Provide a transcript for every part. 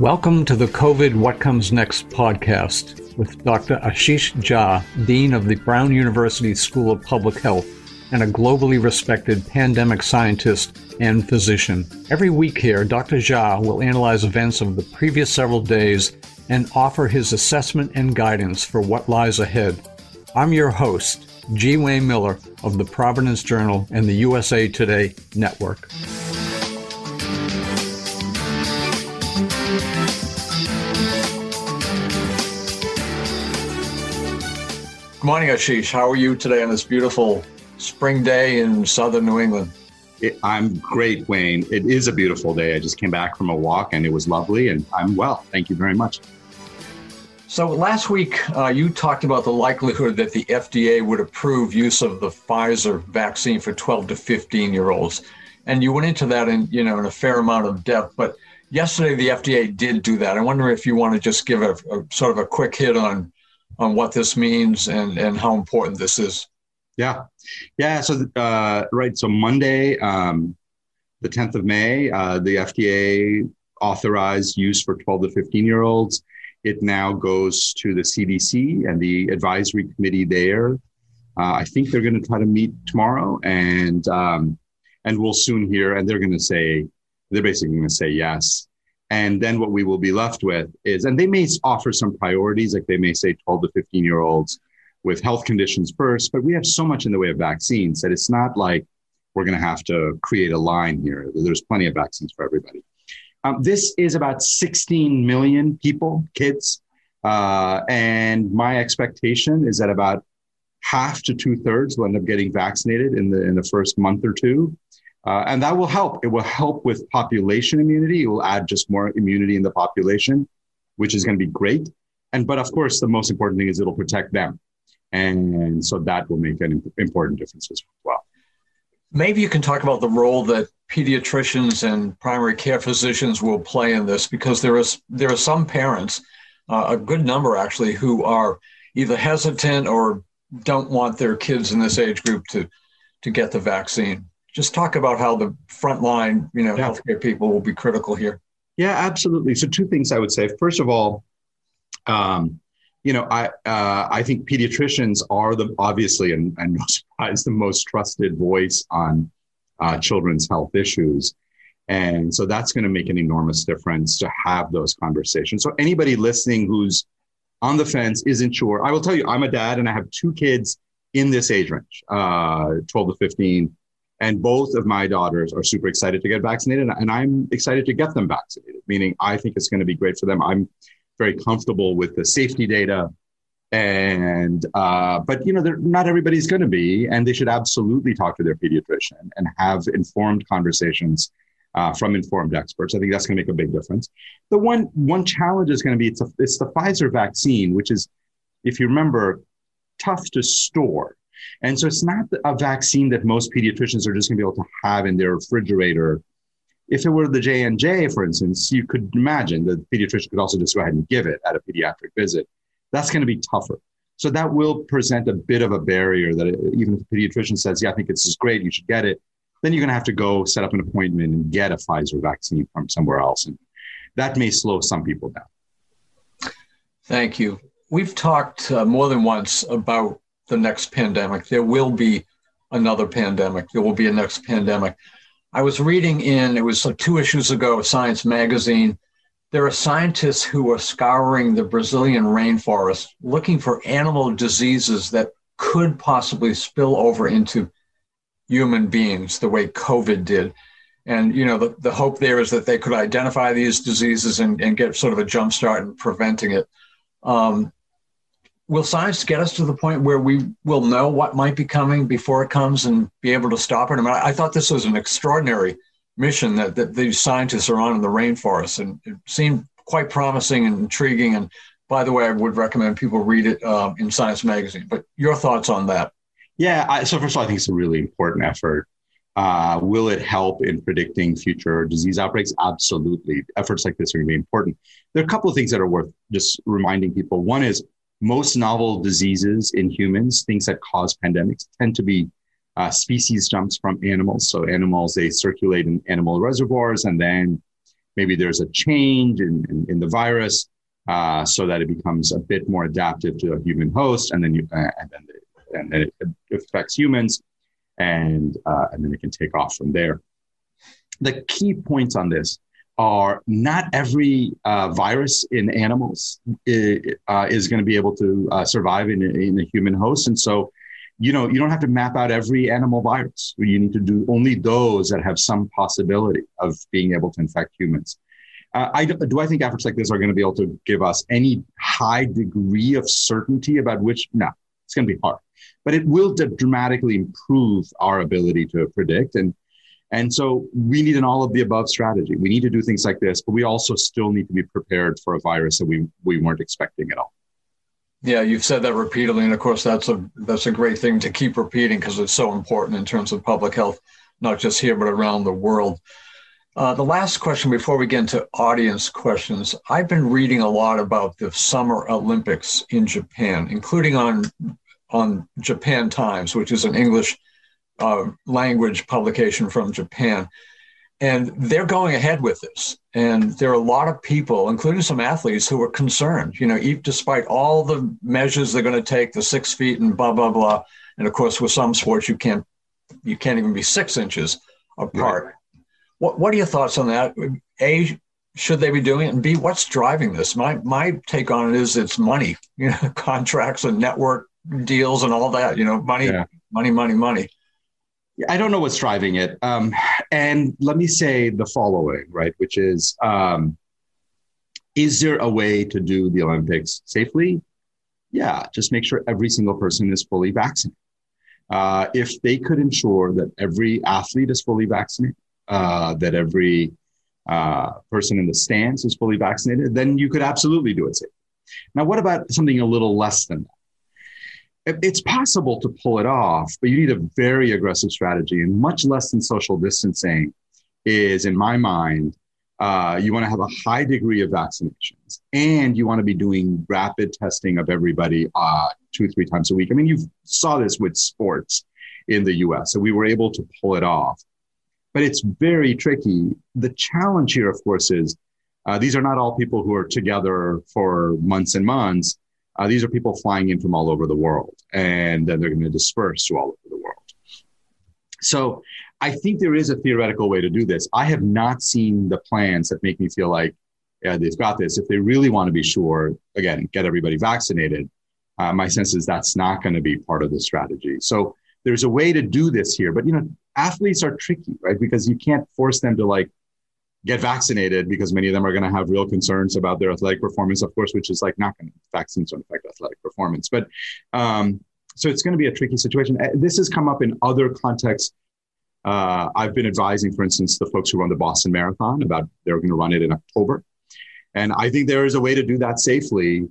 Welcome to the COVID What Comes Next podcast with Dr. Ashish Jha, Dean of the Brown University School of Public Health and a globally respected pandemic scientist and physician. Every week here, Dr. Jha will analyze events of the previous several days and offer his assessment and guidance for what lies ahead. I'm your host, G. Wayne Miller of the Providence Journal and the USA Today Network. Good morning, Ashish. How are you today on this beautiful spring day in southern New England? I'm great, Wayne. It is a beautiful day. I just came back from a walk and it was lovely and I'm well. Thank you very much. So last week, you talked about the likelihood that the FDA would approve use of the Pfizer vaccine for 12 to 15-year-olds. And you went into that in a fair amount of depth. But yesterday, the FDA did do that. I wonder if you want to just give a sort of a quick hit on what this means and how important this is. Yeah. So, So Monday, the 10th of May, the FDA authorized use for 12 to 15-year-olds. It now goes to the CDC and the advisory committee there. I think they're going to try to meet tomorrow and we'll soon hear, and they're basically going to say yes. And then what we will be left with is, and they may offer some priorities, like they may say 12 to 15-year-olds with health conditions first, but we have so much in the way of vaccines that it's not like we're going to have to create a line here. There's plenty of vaccines for everybody. This is about 16 million people, kids. And my expectation is that about half to 2/3 will end up getting vaccinated in the first month or two. And that will help. It will help with population immunity. It will add just more immunity in the population, which is going to be great. But of course, the most important thing is it'll protect them. And so that will make an important difference as well. Maybe you can talk about the role that pediatricians and primary care physicians will play in this, because there are some parents, a good number actually, who are either hesitant or don't want their kids in this age group to get the vaccine. Just talk about how the frontline, healthcare people will be critical here. Yeah, absolutely. So two things I would say. First of all, I think pediatricians are obviously, and no surprise, the most trusted voice on children's health issues. And so that's going to make an enormous difference to have those conversations. So anybody listening who's on the fence, isn't sure, I will tell you, I'm a dad and I have two kids in this age range, 12 to 15. And both of my daughters are super excited to get vaccinated. And I'm excited to get them vaccinated, meaning I think it's going to be great for them. I'm very comfortable with the safety data. But not everybody's going to be, and they should absolutely talk to their pediatrician and have informed conversations from informed experts. I think that's going to make a big difference. The one challenge is going to be, it's the Pfizer vaccine, which is, if you remember, tough to store. And so it's not a vaccine that most pediatricians are just going to be able to have in their refrigerator. If it were the J&J, for instance, you could imagine the pediatrician could also just go ahead and give it at a pediatric visit. That's going to be tougher. So that will present a bit of a barrier that even if the pediatrician says, yeah, I think this is great, you should get it, then you're going to have to go set up an appointment and get a Pfizer vaccine from somewhere else. And that may slow some people down. Thank you. We've talked more than once about the next pandemic. There will be another pandemic. There will be a next pandemic. I was reading it was 2 issues ago, Science magazine. There are scientists who are scouring the Brazilian rainforest looking for animal diseases that could possibly spill over into human beings the way COVID did. And, the hope there is that they could identify these diseases and get sort of a jump start in preventing it. Will science get us to the point where we will know what might be coming before it comes and be able to stop it? I mean, I thought this was an extraordinary mission that these scientists are on in the rainforest, and it seemed quite promising and intriguing. And by the way, I would recommend people read it in Science magazine. But your thoughts on that? Yeah. So first of all, I think it's a really important effort. Will it help in predicting future disease outbreaks? Absolutely. Efforts like this are going to be important. There are a couple of things that are worth just reminding people. One is most novel diseases in humans, things that cause pandemics, tend to be species jumps from animals. So animals, they circulate in animal reservoirs and then maybe there's a change in the virus so that it becomes a bit more adaptive to a human host, and then it affects humans, and then it can take off from there. The key points on this are not every virus in animals is going to be able to survive in a human host. And so, you don't have to map out every animal virus. You need to do only those that have some possibility of being able to infect humans. Do I think efforts like this are going to be able to give us any high degree of certainty about which? No, it's going to be hard. But it will dramatically improve our ability to predict. And so we need an all of the above strategy. We need to do things like this, but we also still need to be prepared for a virus that we weren't expecting at all. Yeah, you've said that repeatedly. And of course, that's a great thing to keep repeating because it's so important in terms of public health, not just here, but around the world. The last question before we get into audience questions, I've been reading a lot about the Summer Olympics in Japan, including on Japan Times, which is an English language publication from Japan. And they're going ahead with this. And there are a lot of people, including some athletes, who are concerned, despite all the measures they're going to take, the 6 feet and blah, blah, blah. And of course, with some sports, you can't even be 6 inches apart. Right. What are your thoughts on that? A, should they be doing it? And B, what's driving this? My take on it is it's money, contracts and network deals and all that, money. I don't know what's driving it. And let me say the following, right, which is there a way to do the Olympics safely? Yeah, just make sure every single person is fully vaccinated. If they could ensure that every athlete is fully vaccinated, that every person in the stands is fully vaccinated, then you could absolutely do it safely. Now, what about something a little less than that? It's possible to pull it off, but you need a very aggressive strategy, and much less than social distancing is, in my mind, you want to have a high degree of vaccinations, and you want to be doing rapid testing of everybody 2-3 times a week. I mean, you saw this with sports in the US, so we were able to pull it off. But it's very tricky. The challenge here, of course, is these are not all people who are together for months and months. These are people flying in from all over the world, and then they're going to disperse to all over the world. So I think there is a theoretical way to do this. I have not seen the plans that make me feel like they've got this. If they really want to be sure, again, get everybody vaccinated, my sense is that's not going to be part of the strategy. So there's a way to do this here. But, athletes are tricky, right? Because you can't force them to get vaccinated, because many of them are going to have real concerns about their athletic performance, of course, which is not going to, vaccines don't affect athletic performance. But so it's going to be a tricky situation. This has come up in other contexts. I've been advising, for instance, the folks who run the Boston Marathon about they're going to run it in October. And I think there is a way to do that safely.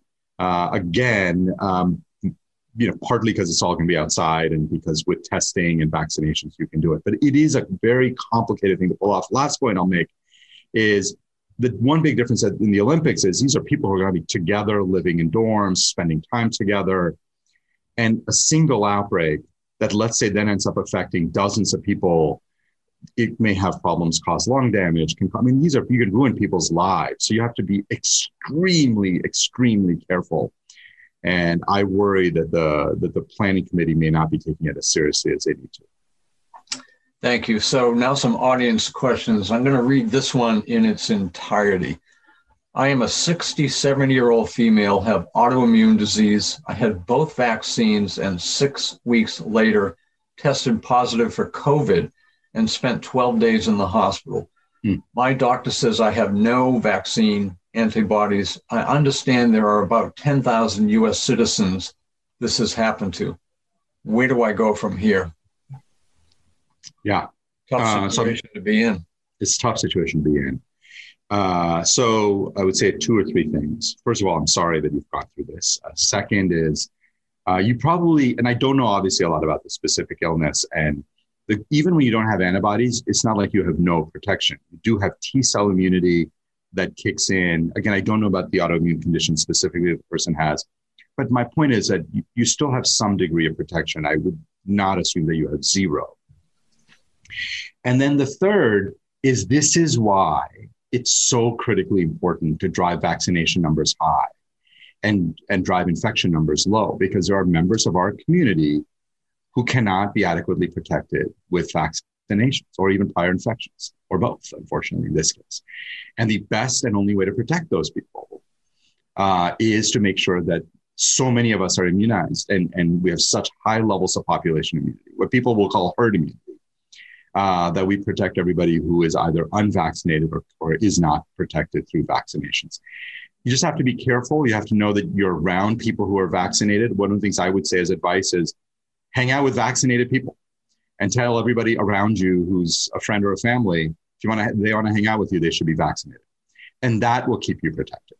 Partly because it's all going to be outside, and because with testing and vaccinations, you can do it. But it is a very complicated thing to pull off. Last point I'll make is the one big difference in the Olympics is these are people who are going to be together, living in dorms, spending time together, and a single outbreak that, let's say, then ends up affecting dozens of people. It may have problems, cause lung damage. You can ruin people's lives. So you have to be extremely, extremely careful. And I worry that the planning committee may not be taking it as seriously as they need to. Thank you. So now some audience questions. I'm going to read this one in its entirety. I am a 67-year-old female, have autoimmune disease. I had both vaccines and 6 weeks later tested positive for COVID and spent 12 days in the hospital. My doctor says I have no vaccine antibodies. I understand there are about 10,000 U.S. citizens this has happened to. Where do I go from here? Yeah. Tough situation to be in. It's a tough situation to be in. So I would say 2 or 3 things. First of all, I'm sorry that you've gone through this. Second is you probably, and I don't know obviously a lot about the specific illness, and even when you don't have antibodies, it's not like you have no protection. You do have T-cell immunity that kicks in. Again, I don't know about the autoimmune condition specifically that the person has, but my point is that you still have some degree of protection. I would not assume that you have zero. And then the third is, this is why it's so critically important to drive vaccination numbers high and drive infection numbers low, because there are members of our community who cannot be adequately protected with vaccinations or even prior infections, or both, unfortunately, in this case. And the best and only way to protect those people is to make sure that so many of us are immunized and we have such high levels of population immunity, what people will call herd immunity, that we protect everybody who is either unvaccinated or is not protected through vaccinations. You just have to be careful. You have to know that you're around people who are vaccinated. One of the things I would say as advice is hang out with vaccinated people and tell everybody around you who's a friend or a family, if they want to hang out with you, they should be vaccinated. And that will keep you protected.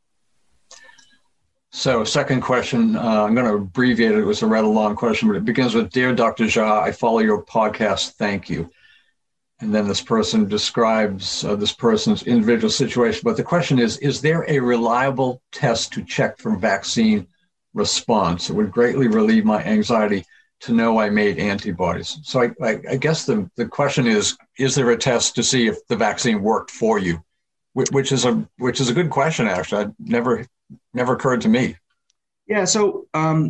So second question, I'm going to abbreviate it. It was a rather long question, but it begins with, Dear Dr. Jha, I follow your podcast. Thank you. And then this person describes this person's individual situation. But the question is there a reliable test to check for vaccine response? It would greatly relieve my anxiety to know I made antibodies. So I guess the question is there a test to see if the vaccine worked for you? Which is a good question, actually. Never occurred to me. Yeah, so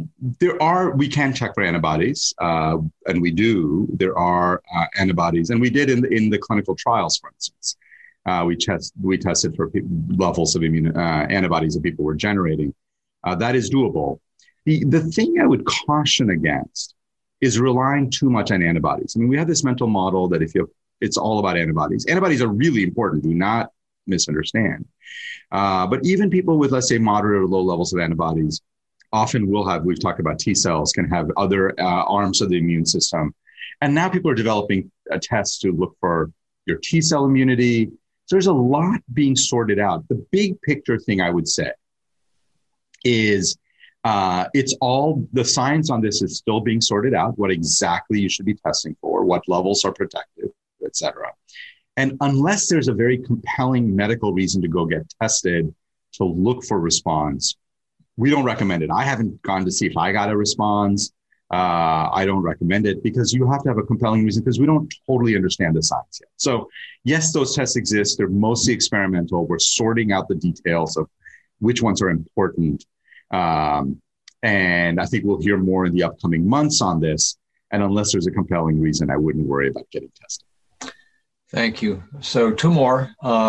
we can check for antibodies, and we do. There are antibodies, and we did in the clinical trials, for instance. We tested for levels of antibodies that people were generating. That is doable. The thing I would caution against is relying too much on antibodies. I mean, we have this mental model that it's all about antibodies. Antibodies are really important. Do not misunderstand. But even people with, let's say, moderate or low levels of antibodies often will have, we've talked about T cells, can have other arms of the immune system. And now people are developing a test to look for your T cell immunity. So there's a lot being sorted out. The big picture thing I would say is the science on this is still being sorted out, what exactly you should be testing for, what levels are protective, et cetera. And unless there's a very compelling medical reason to go get tested to look for response, we don't recommend it. I haven't gone to see if I got a response. I don't recommend it because you have to have a compelling reason, because we don't totally understand the science yet. So yes, those tests exist. They're mostly experimental. We're sorting out the details of which ones are important. And I think we'll hear more in the upcoming months on this. And unless there's a compelling reason, I wouldn't worry about getting tested. Thank you. So two more.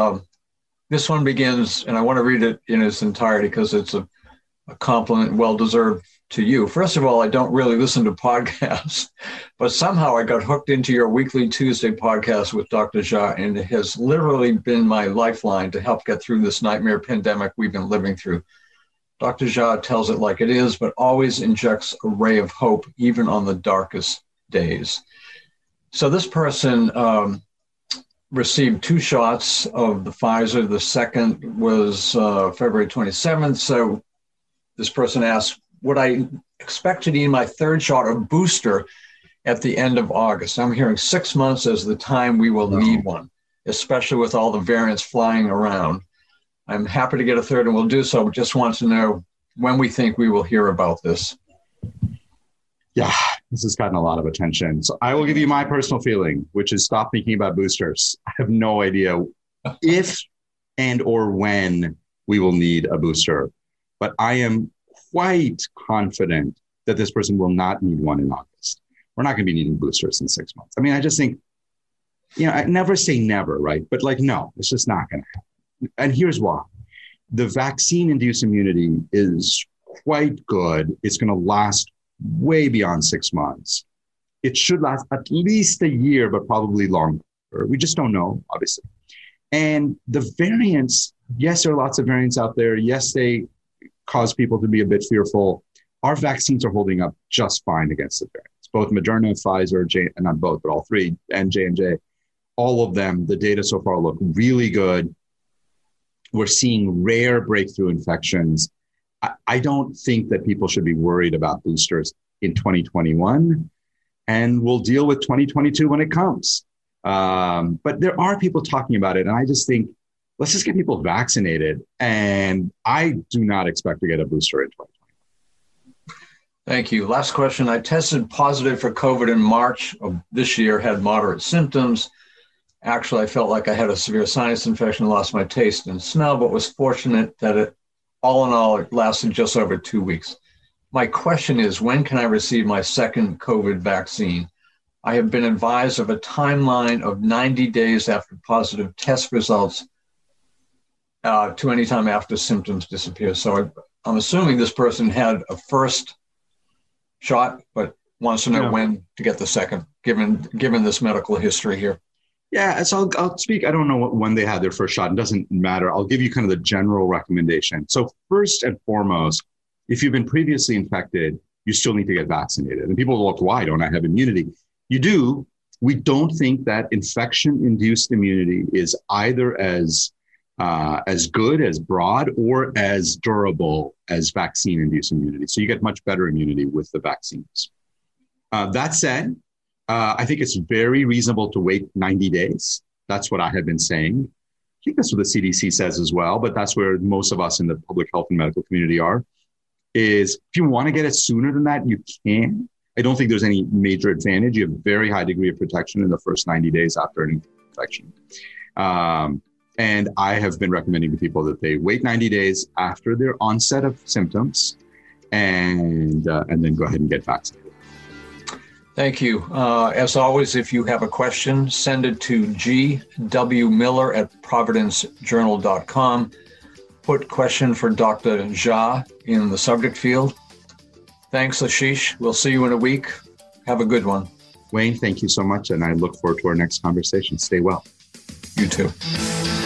This one begins, and I want to read it in its entirety because it's a compliment well-deserved to you. First of all, I don't really listen to podcasts, but somehow I got hooked into your weekly Tuesday podcast with Dr. Jha, and it has literally been my lifeline to help get through this nightmare pandemic we've been living through. Dr. Jha tells it like it is, but always injects a ray of hope, even on the darkest days. So this person received 2 shots of the Pfizer. The second was February 27th. So this person asked, would I expect to need my 3rd shot or booster at the end of August? I'm hearing 6 months as the time we will need one, especially with all the variants flying around. I'm happy to get a 3rd and we'll do so, but just want to know when we think we will hear about this. Yeah, this has gotten a lot of attention. So I will give you my personal feeling, which is stop thinking about boosters. I have no idea if and or when we will need a booster, but I am quite confident that this person will not need one in August. We're not going to be needing boosters in 6 months. I mean, I just think, I never say never, right? But no, it's just not going to happen. And here's why. The vaccine-induced immunity is quite good. It's going to last way beyond 6 months. It should last at least a year, but probably longer. We just don't know, obviously. And the variants, yes, there are lots of variants out there. Yes, they cause people to be a bit fearful. Our vaccines are holding up just fine against the variants. Both Moderna, Pfizer, not both, but all 3, and J&J, all of them, the data so far look really good. We're seeing rare breakthrough infections. I don't think that people should be worried about boosters in 2021, and we'll deal with 2022 when it comes. But there are people talking about it, and I just think, let's just get people vaccinated, and I do not expect to get a booster in 2020. Thank you. Last question. I tested positive for COVID in March of this year, had moderate symptoms. Actually, I felt like I had a severe sinus infection, lost my taste and smell, but was fortunate that it lasted just over 2 weeks. My question is, when can I receive my second COVID vaccine? I have been advised of a timeline of 90 days after positive test results to any time after symptoms disappear. So I'm assuming this person had a first shot, but wants to know when to get the second, given this medical history here. Yeah, so I'll speak. I don't know when they had their first shot. It doesn't matter. I'll give you kind of the general recommendation. So first and foremost, if you've been previously infected, you still need to get vaccinated. And people will look, why don't I have immunity? You do. We don't think that infection-induced immunity is either as good, as broad, or as durable as vaccine-induced immunity. So you get much better immunity with the vaccines. That said, I think it's very reasonable to wait 90 days. That's what I have been saying. I think that's what the CDC says as well, but that's where most of us in the public health and medical community are, is if you want to get it sooner than that, you can. I don't think there's any major advantage. You have a very high degree of protection in the first 90 days after any infection. And I have been recommending to people that they wait 90 days after their onset of symptoms and then go ahead and get vaccinated. Thank you. As always, if you have a question, send it to gwmiller@providencejournal.com. Put question for Dr. Jha in the subject field. Thanks, Ashish. We'll see you in a week. Have a good one. Wayne, thank you so much. And I look forward to our next conversation. Stay well. You too.